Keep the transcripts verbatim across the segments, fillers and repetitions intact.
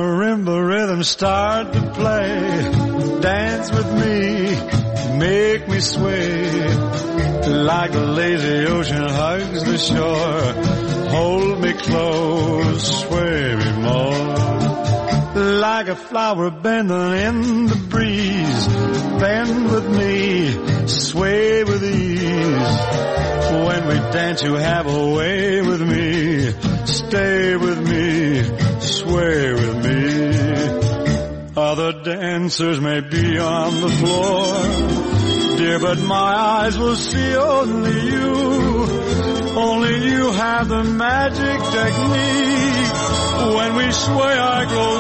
marimba rhythm start to play. Dance with me, make me sway. Like the lazy ocean hugs the shore. Hold me close, sway me more. Like a flower bending in the breeze. Bend with me, sway with ease. When we dance you have a way with me. Stay with me, sway with me. Other dancers may be on the floor, dear, but my eyes will see only you. Only you have the magic technique. When we sway I grow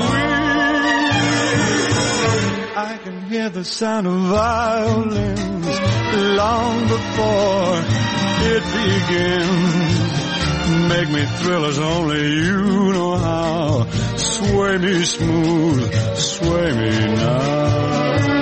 weak. I can hear the sound of violins long before it begins. Make me thrill as only you know how. Sway me smooth, sway me now.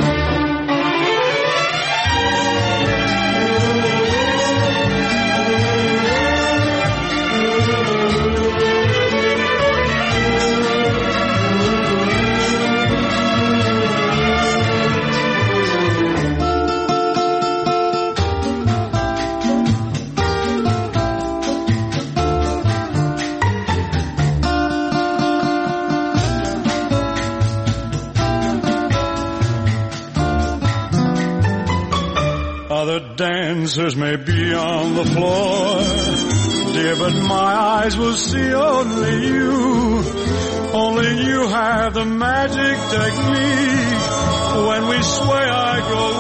Other dancers may be on the floor, dear, but my eyes will see only you. Only you have the magic technique. When we sway I grow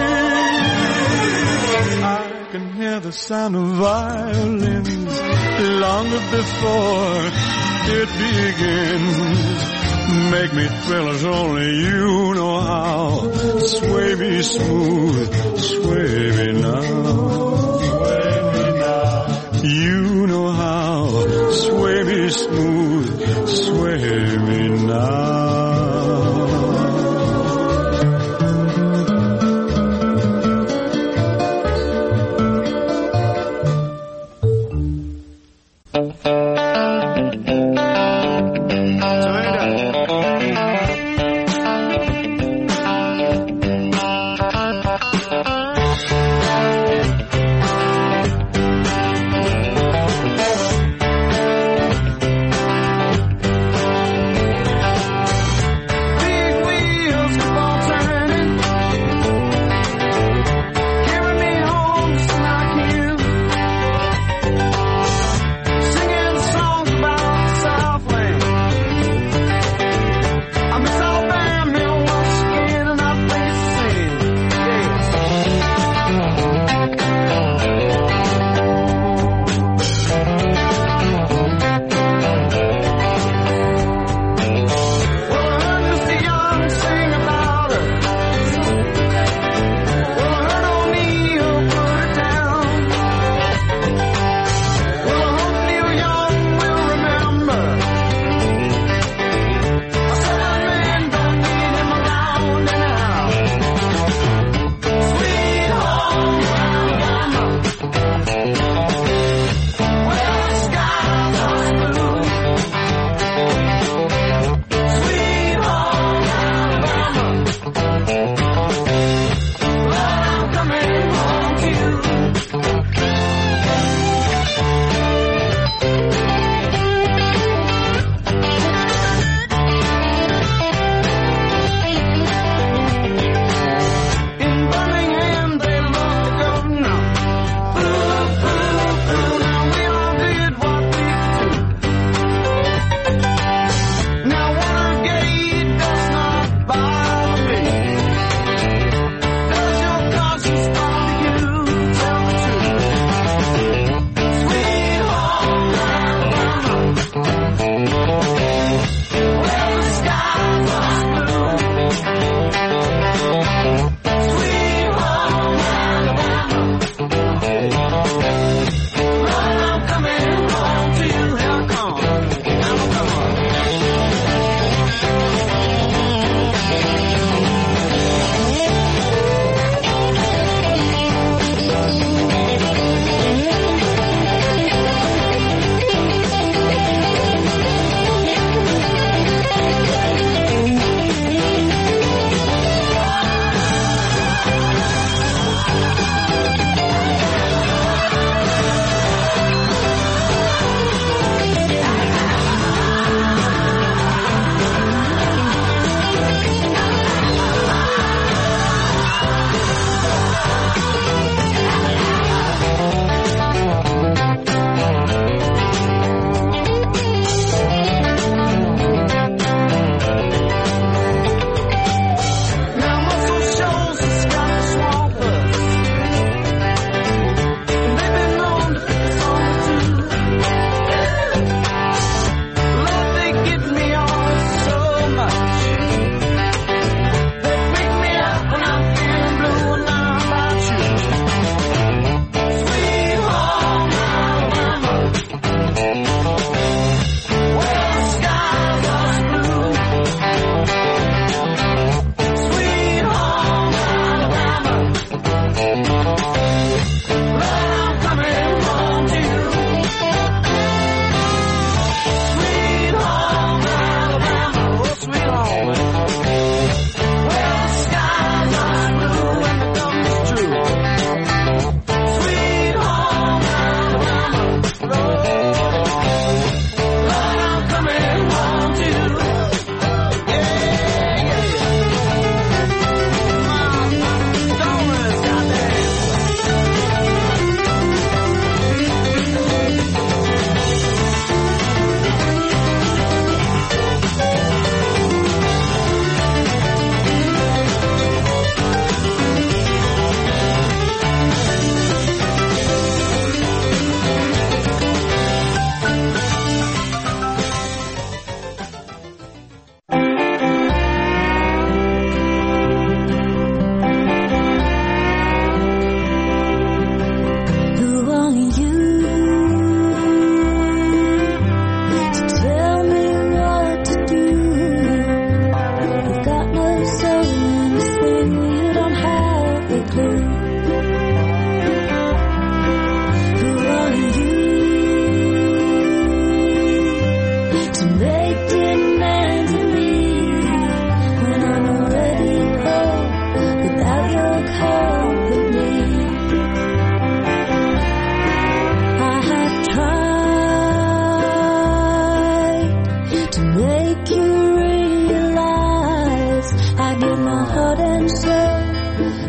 weak. I can hear the sound of violins long before it begins. Make me thrill as only you know how. Sway me smooth, sway me now. Sway me now. You know how. Sway me smooth, sway me now.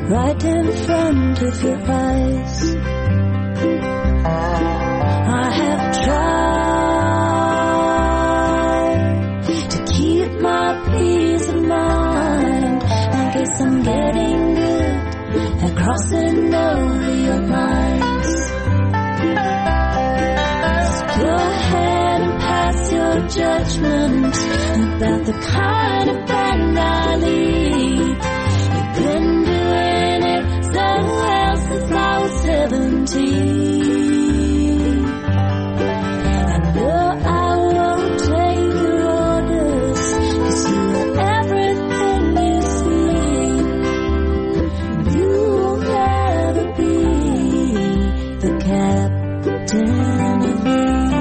right in front of your eyes. I have tried to keep my peace of mind. I guess I'm getting good at crossing over your lines. So go ahead and pass your judgment about the kind of band I lead. You've been doing it so well since I was seventeen. I know I won't take your orders, 'cause you are everything you see. You will never be the captain of me.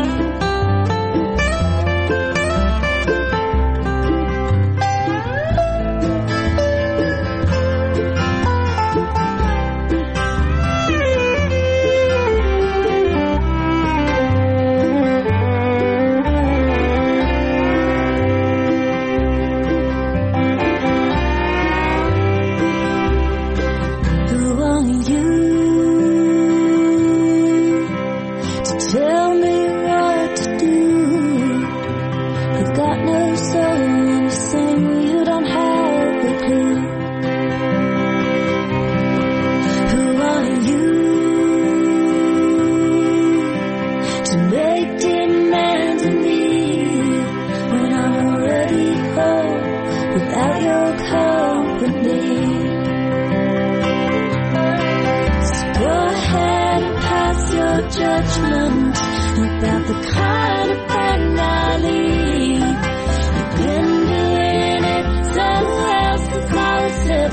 Judgment about the kind of band I lead. You've been doing it so well since I was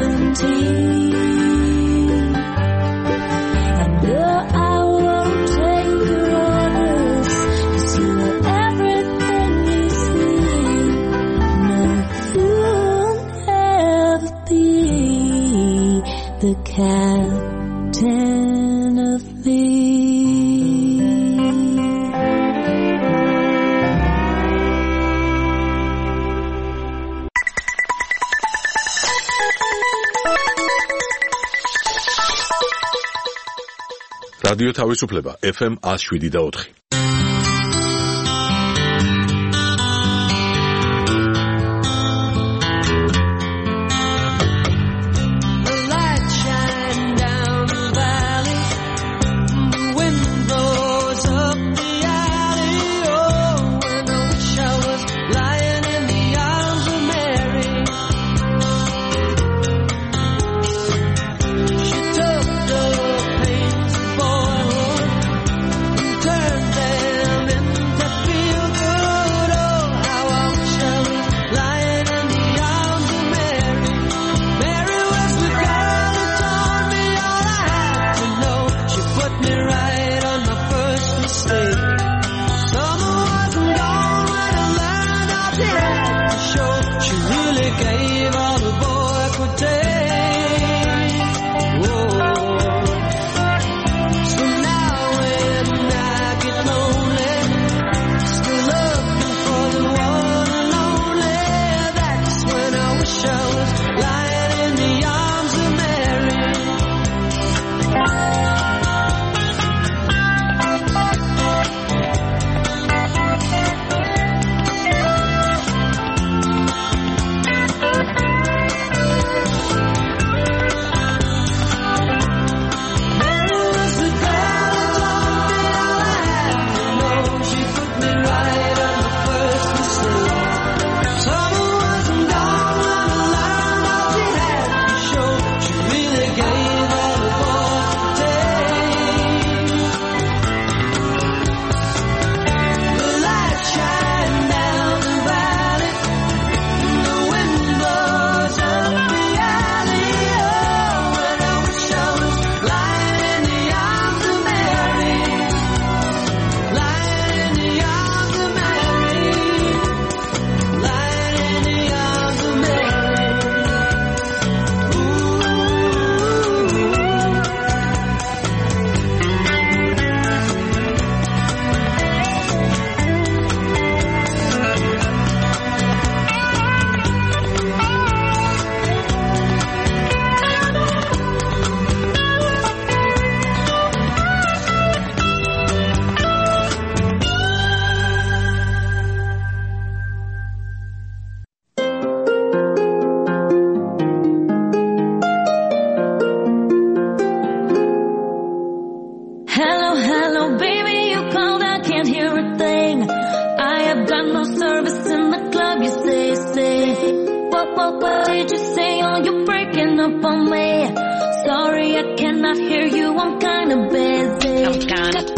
seventeen. I know I won't take your orders, 'cause you are everything you see. No, you'll never be the captain of me. რადიო თავისუფლება ეფ ემ one oh seven და four. what, what, what did you say? Oh, you're breaking up on me. Sorry, I cannot hear you. I'm kinda busy. I'm kinda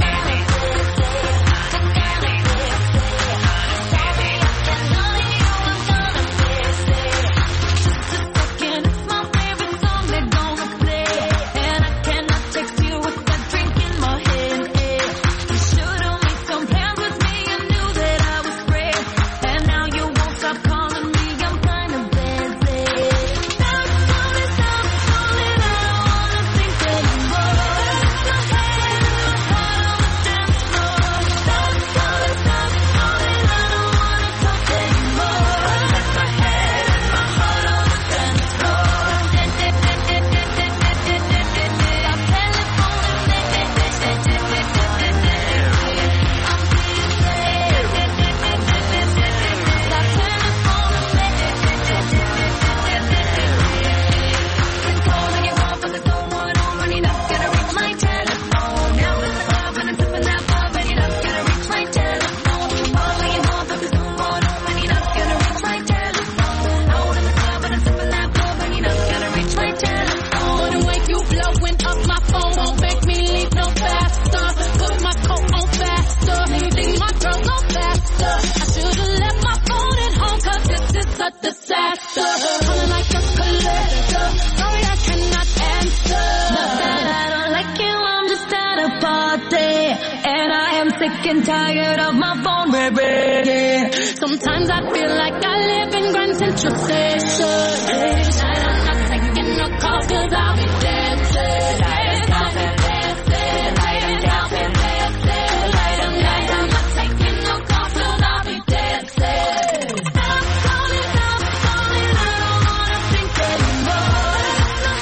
and tired of my phone, baby. Sometimes I feel like I live in Grand Central Station. Late night, I'm not taking no calls cause I'll be dancing. Late night, I'm dancing. Late and down, and dancing. Late and night, I'm not taking no calls cause I'll be dancing. Stop calling, stop calling, I don't wanna think anymore. Stop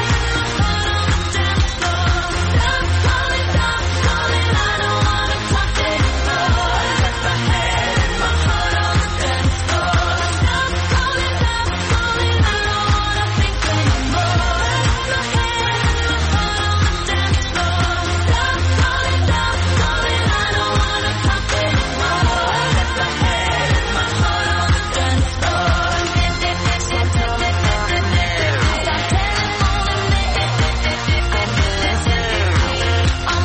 calling, stop calling, I don't wanna talk anymore. Got my head and my heart on the dance floor. Stop calling, stop calling, I don't wanna think anymore. Got my head and my heart on the dance floor. Stop calling, stop calling, I don't wanna talk anymore. Got my head and my heart on the dance floor. Stop telephoning me. I'm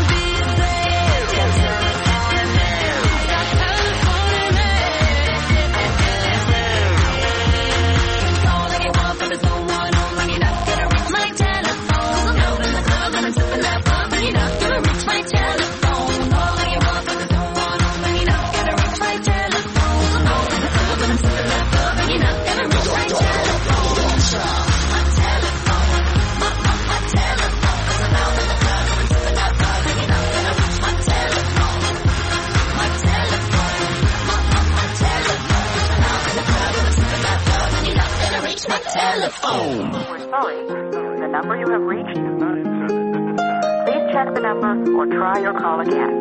telephone. We're sorry. The number you have reached is not in service. Please check the number or try your call again.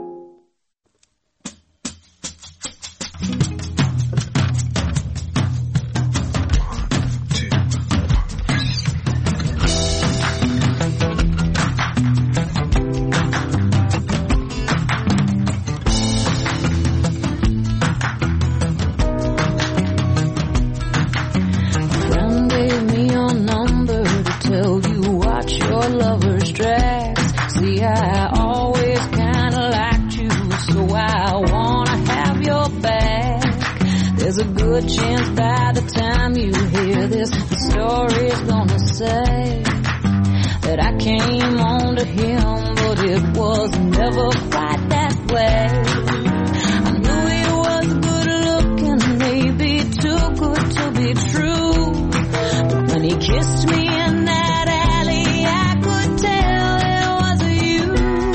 Friend gave me your number to tell you watch your lover's dress. See, I always kinda liked you, so I wanna have your back. There's a good chance by the time you hear this, the story's gonna say that I came on to him, but it was never quite that way. I knew he was good looking, maybe too good to be true. But when he kissed me in that alley, I could tell it wasn't you.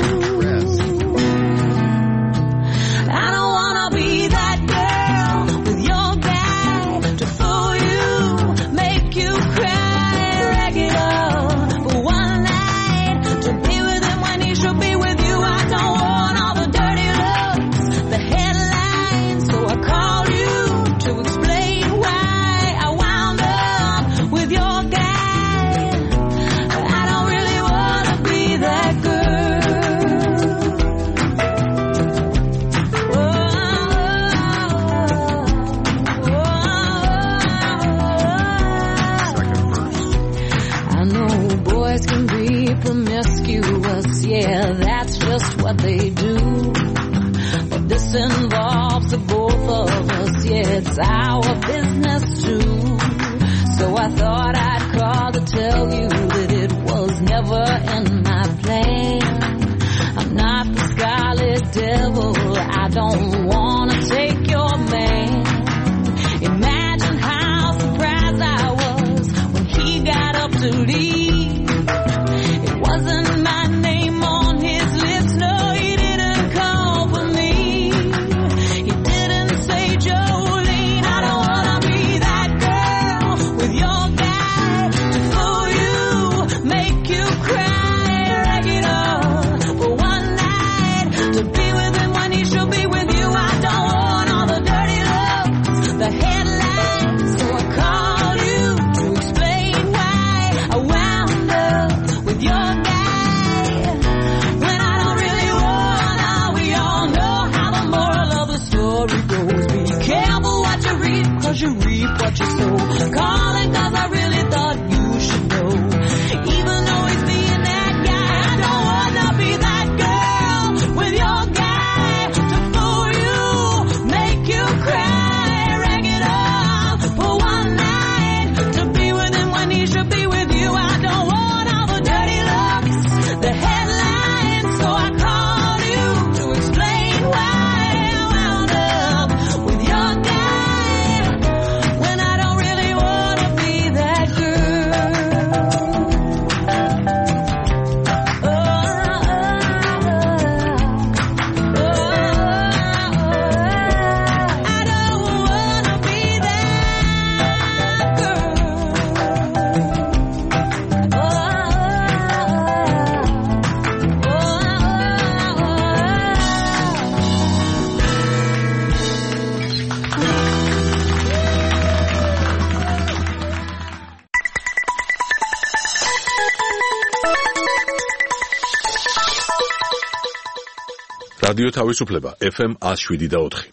I don't wanna be that girl with your guy to fool you, make you cry regular for one night, to be with him when he should be with you. I don't wanna what they do. But this involves the both of us, yeah, it's our business too. So I thought I'd call to tell you that it was never in my plan. I'm not the scarlet devil, I don't wanna take your man. Imagine how surprised I was when he got up to leave. It wasn't my name on his lips, no, he didn't call for me. He didn't say, Jolene, I don't wanna be that girl with your guy to fool you, make you cry, rag it up for one night, to be with him when he should be with you. I don't want all the dirty looks, the headlines, so I called you to explain why I wound up with your guy when I don't really wanna. We all know how the moral of the story goes. Be careful what you read, cause you reap what you sow. Calling cause I really thought you should know. Even though he's being that guy, I don't wanna be that girl with your guy to fool you, make you cry, rag it up for one night, to be with him when he should be with you. I don't want all the dirty looks, the headlines, so I called you to explain why I wound up with your guy when I don't really wanna be that girl. Oh, oh, oh, oh, I don't wanna be that girl. Oh, რადიო თავისუფლება ეფ ემ one oh seven და four.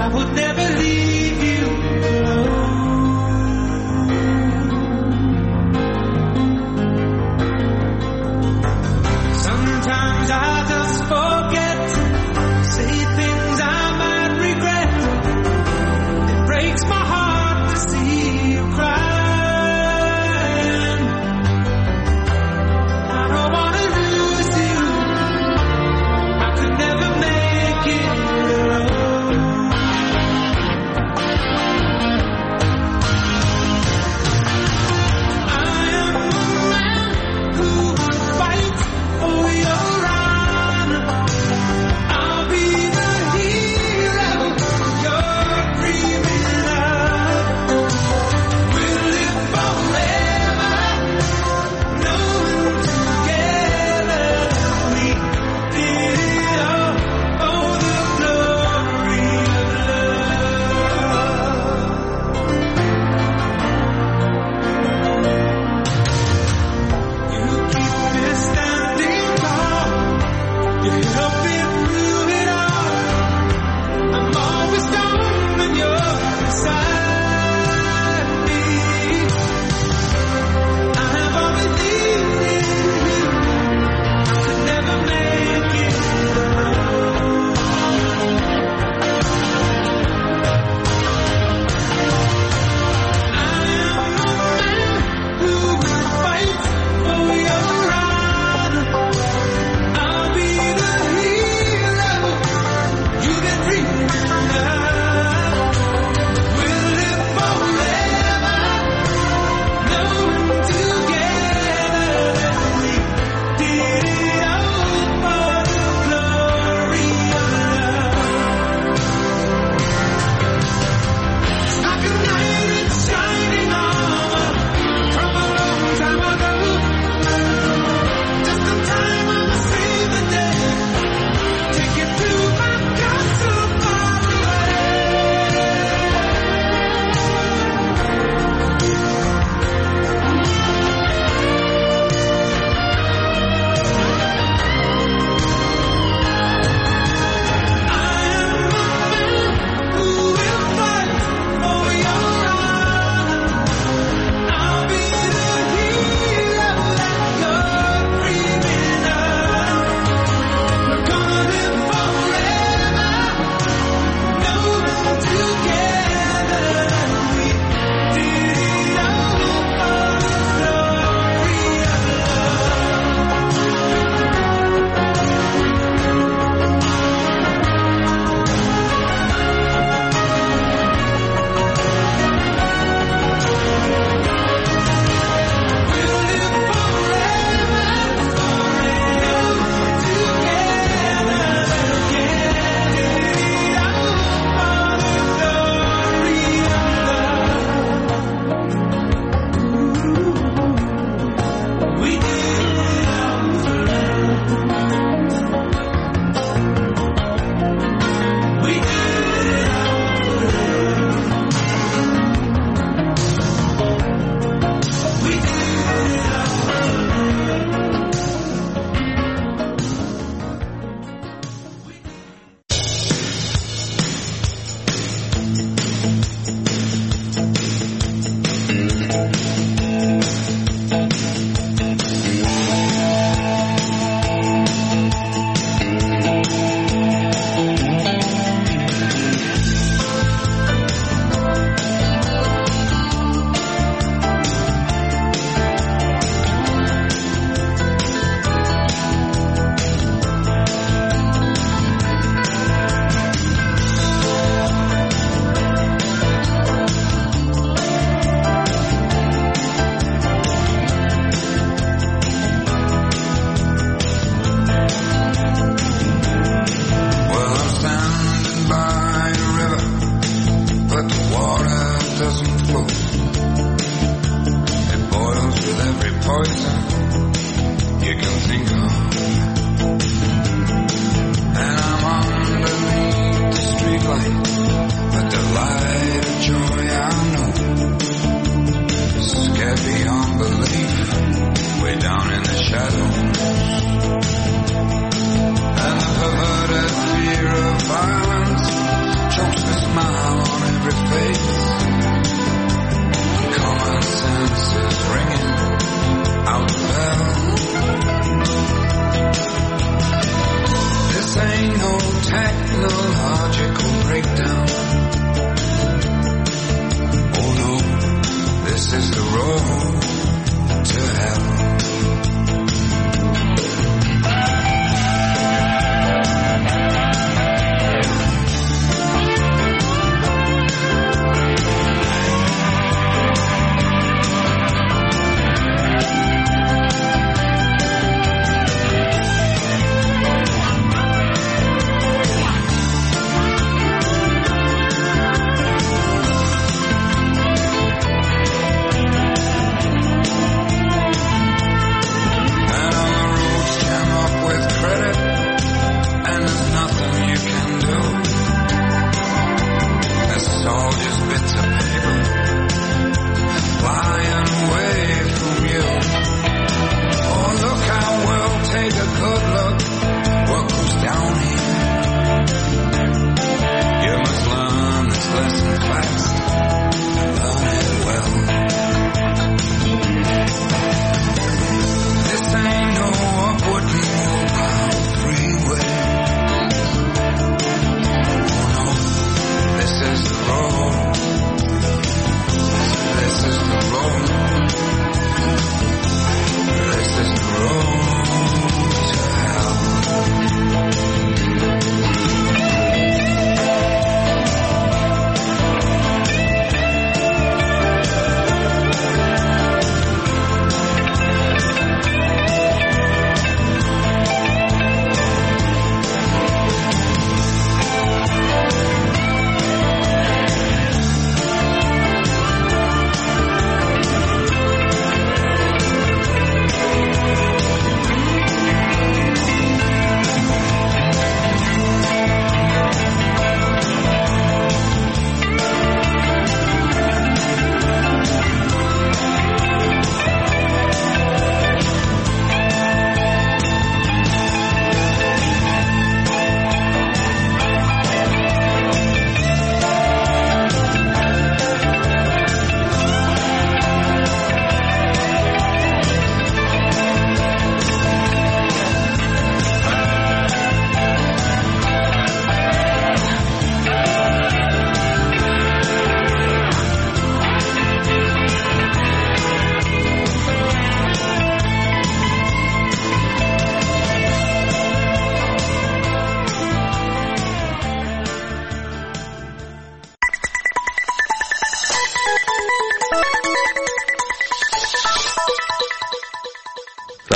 would never leave you alone. Sometimes I just forget, say things I might regret. It breaks my heart to see you crying. I don't wanna lose you, I could never make it alone.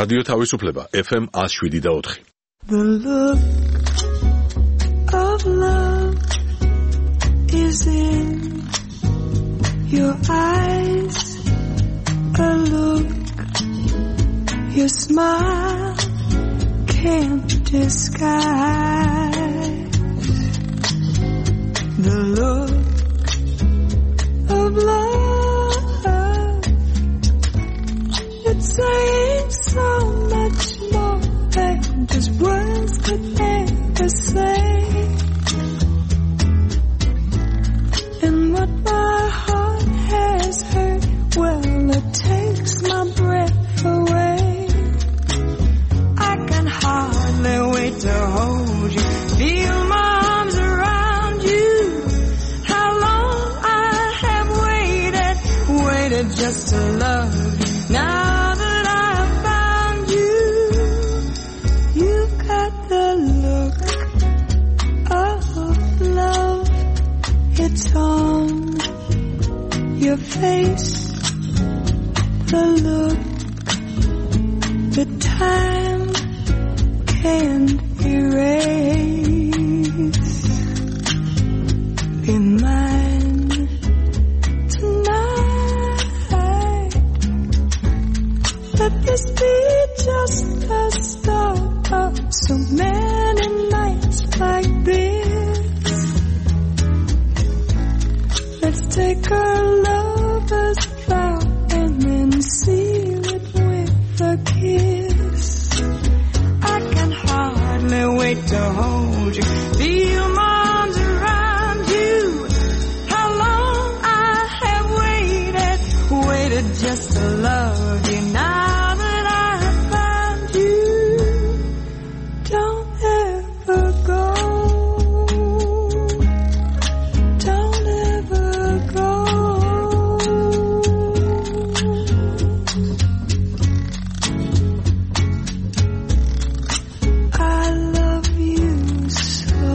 რადიო თავისუფლება ეფ ემ one oh seven point four. The look of love is in your eyes, a look your smile can't disguise. The look of love, it's saying so much more than just words could ever say. And what my heart has heard, well, it takes my breath away. I can hardly wait to hold you, feel my arms around you. How long I have waited, waited just to love you. Now that I've found you, you've got the look of love. It's on your face, the look, the time can't erase. Be mine tonight. Let this be just the start of so many nights like this. Let's take our lover's vow and then seal it with a kiss. I can hardly wait to hold you, feel my arms around you. How long I have waited, waited just to love you. Now that I have found you, don't ever go. Don't ever go. I love you so.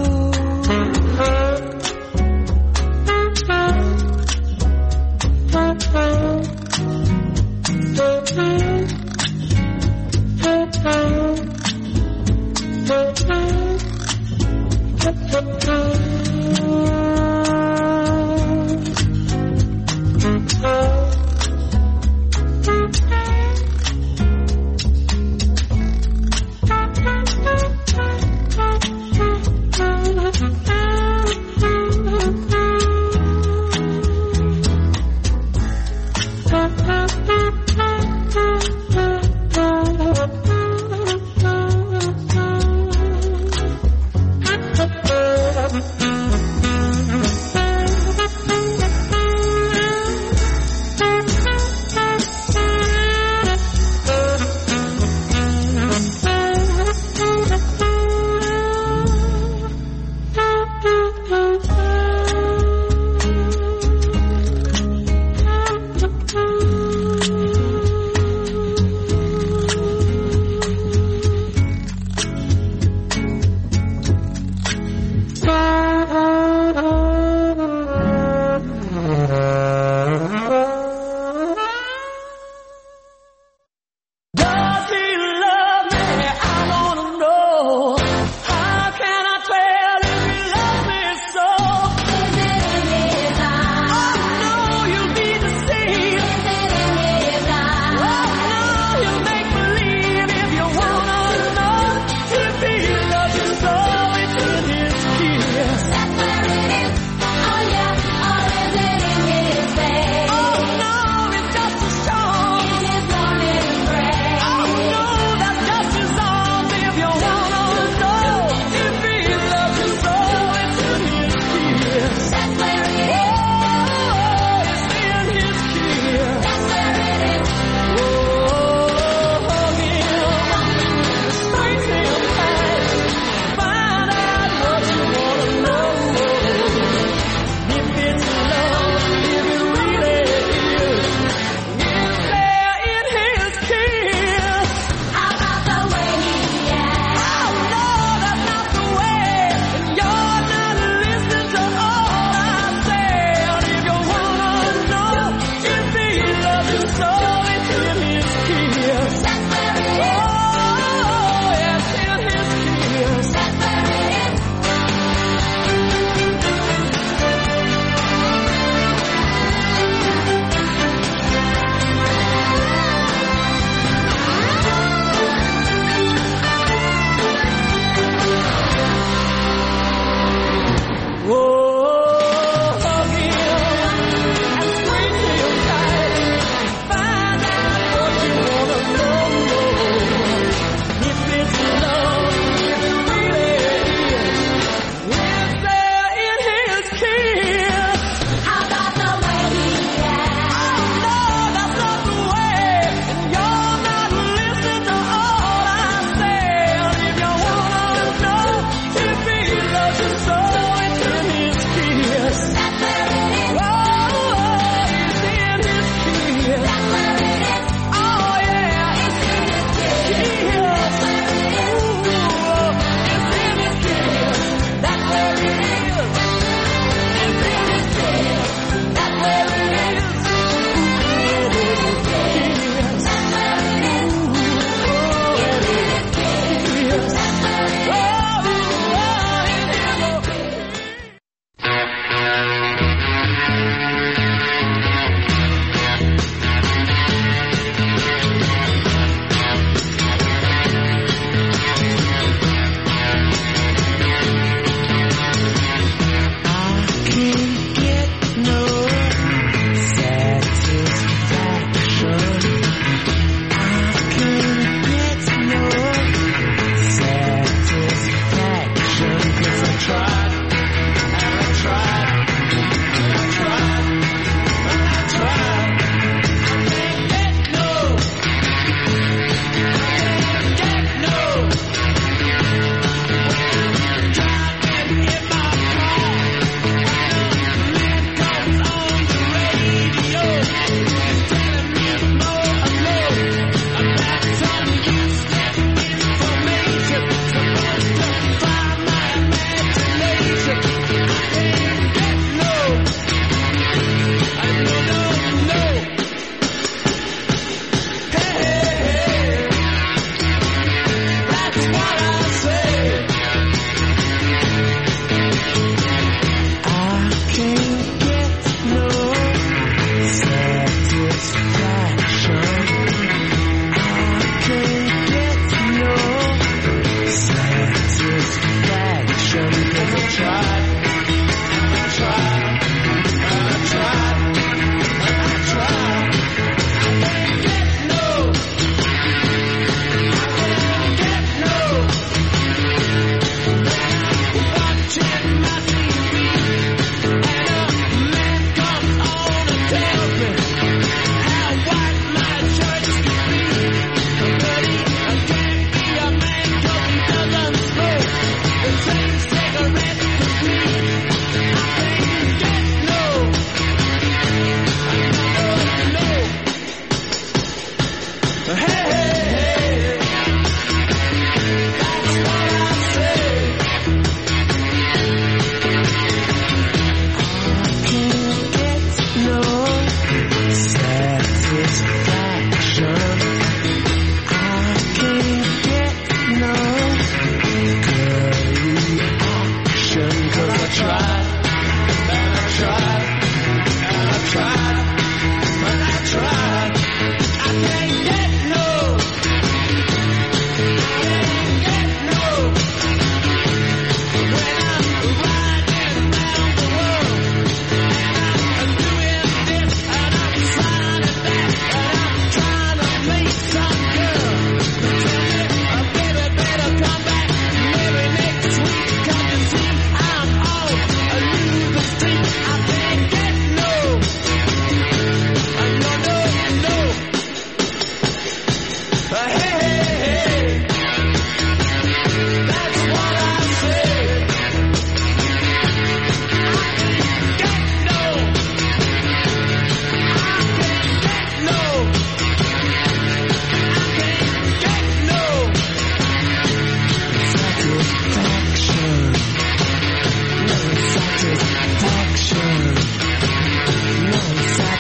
Thank you.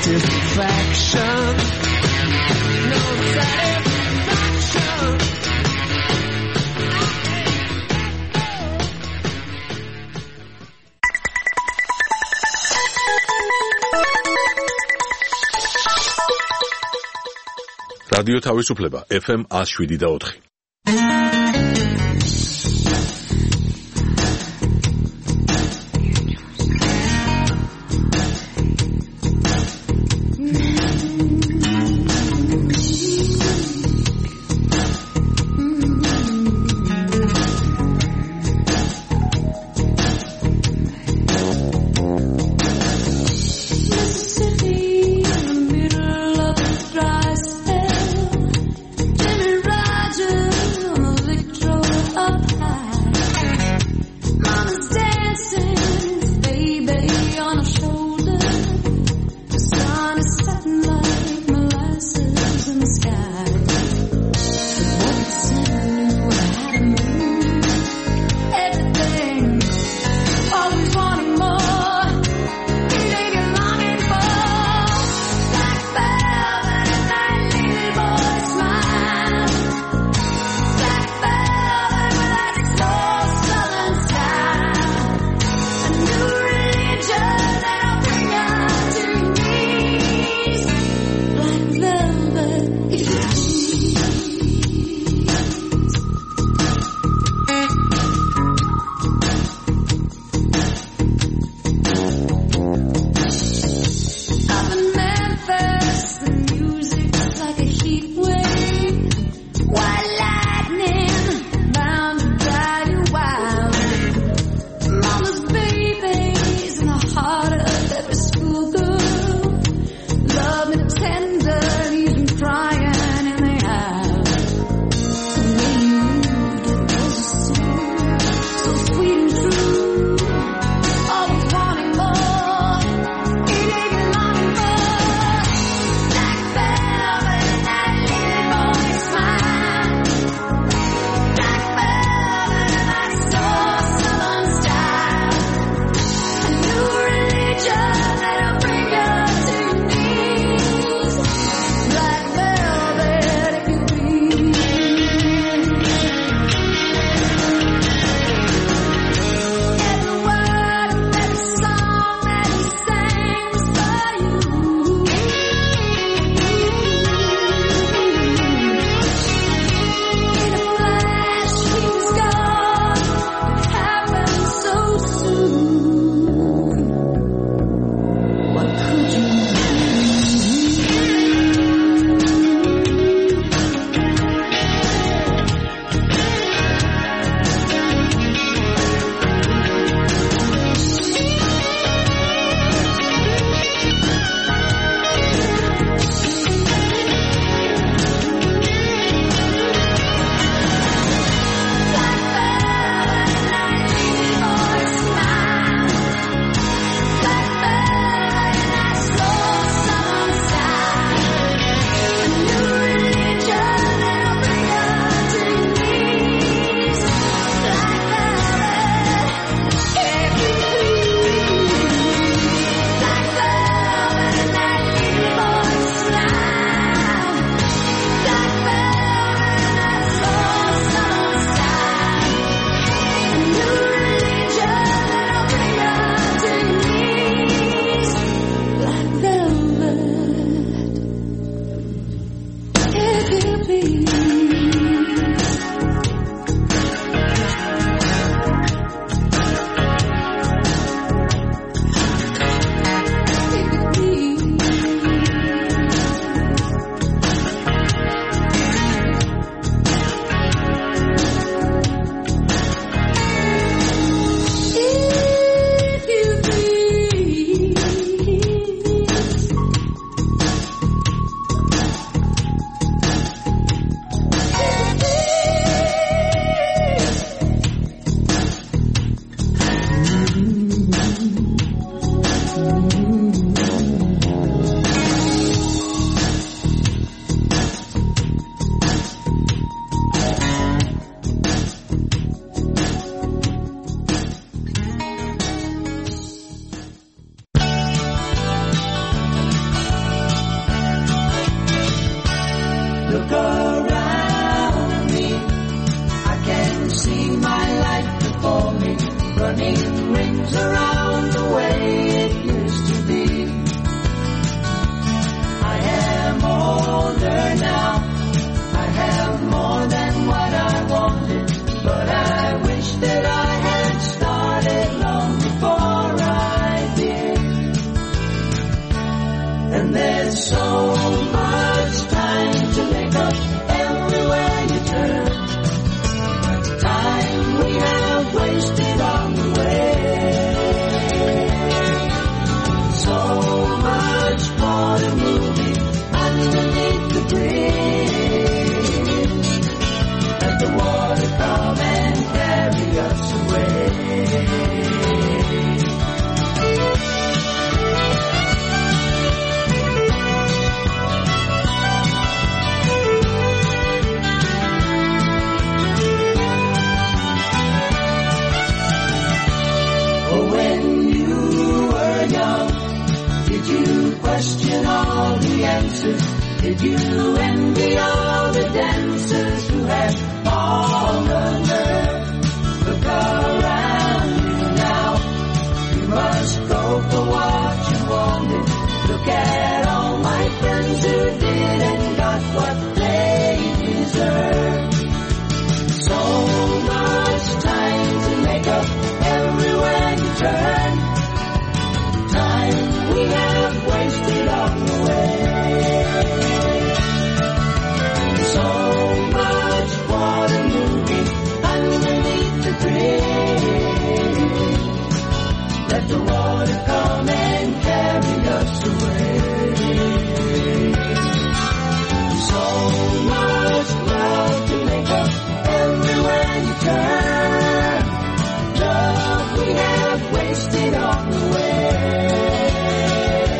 satisfaction. No satisfaction. რადიო თავისუფლება ეფ ემ one oh seven და four. Jimmy Rogers question all the answers. Did you envy all the dancers who had all the nerve? Look around you now. You must go for what you wanted. Look at all my friends who didn't got what they deserve. So much time to make up everywhere you turn. Time we have wasted on the way. So much water moving underneath the bridge. Let the water come and carry us away. So much love to make up everywhere you turn. Love we have wasted on the way.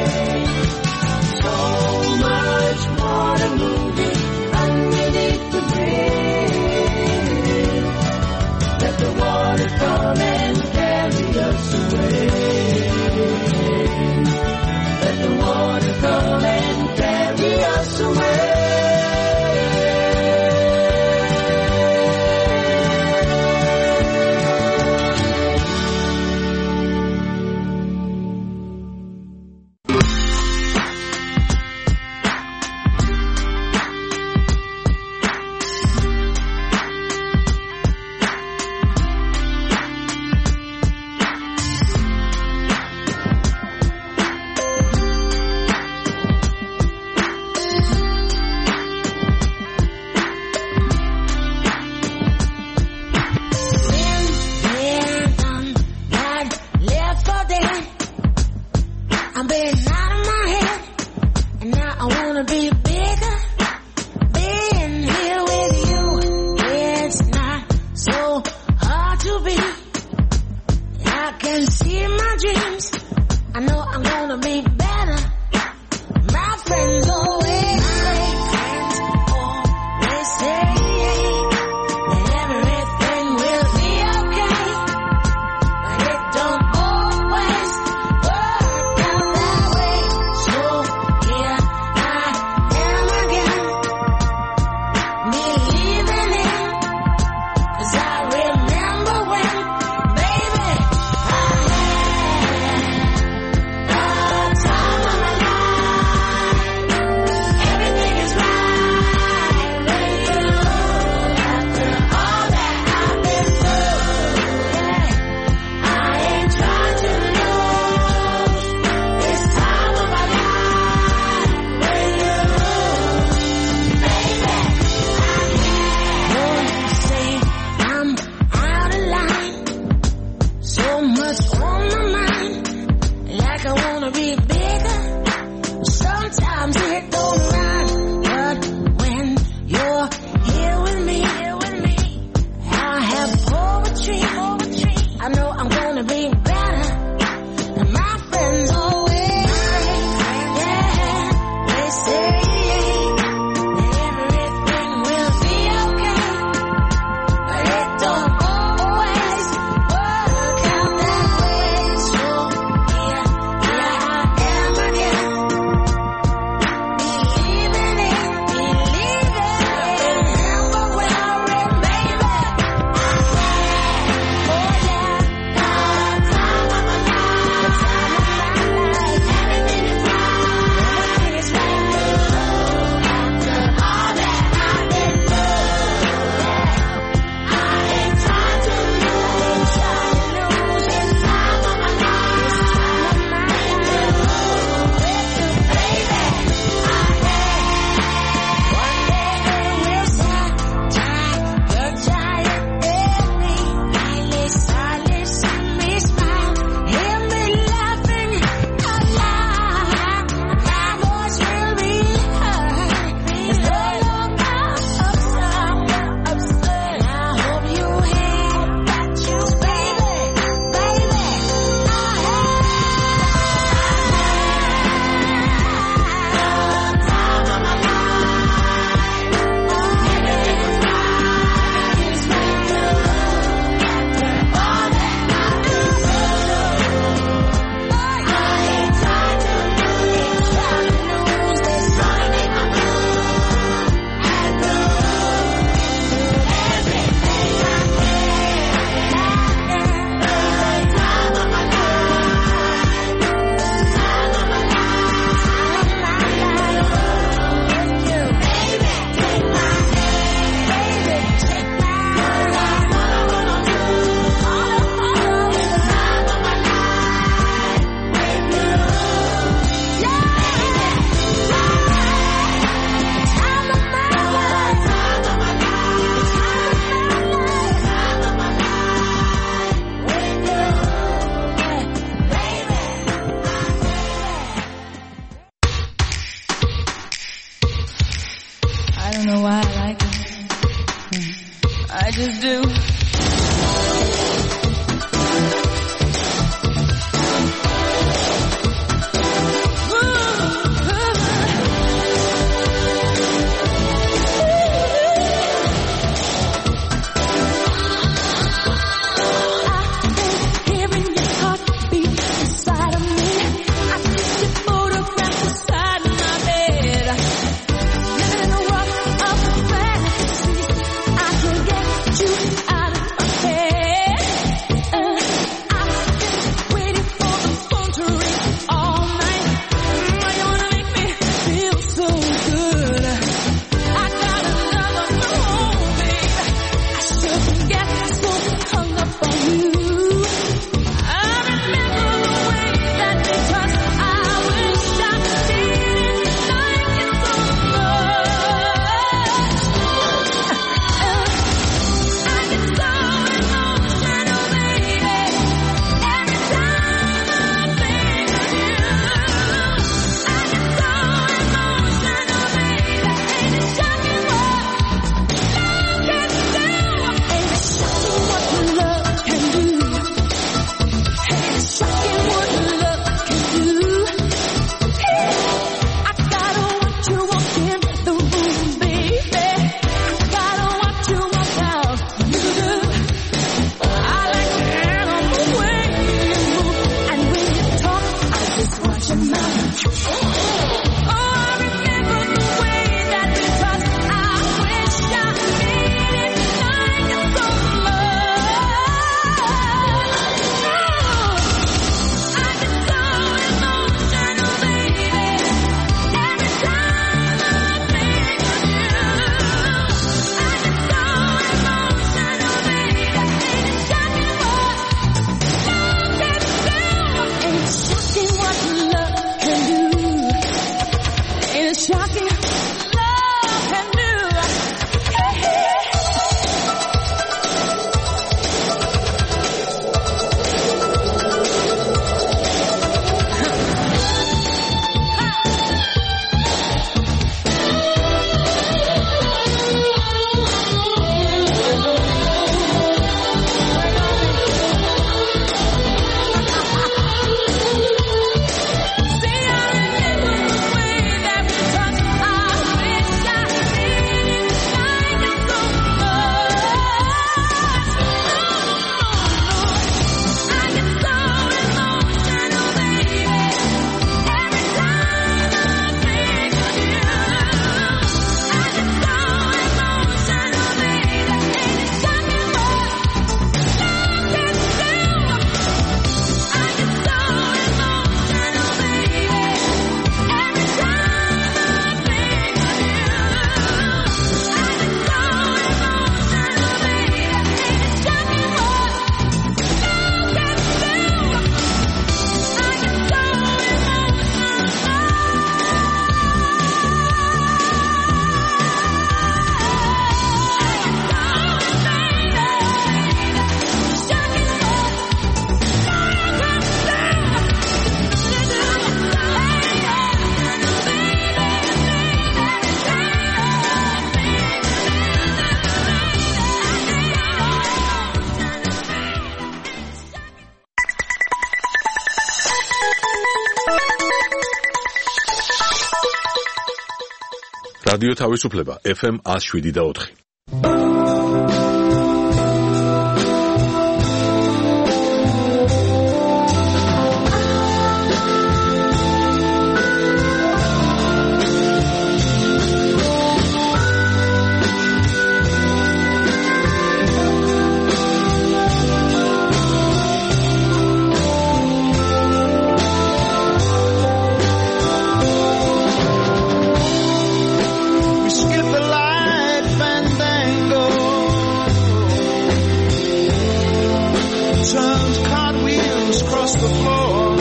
რადიო თავისუფლება ეფ ემ one oh seven და four.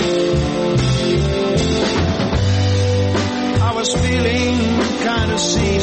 Feeling kind of seen.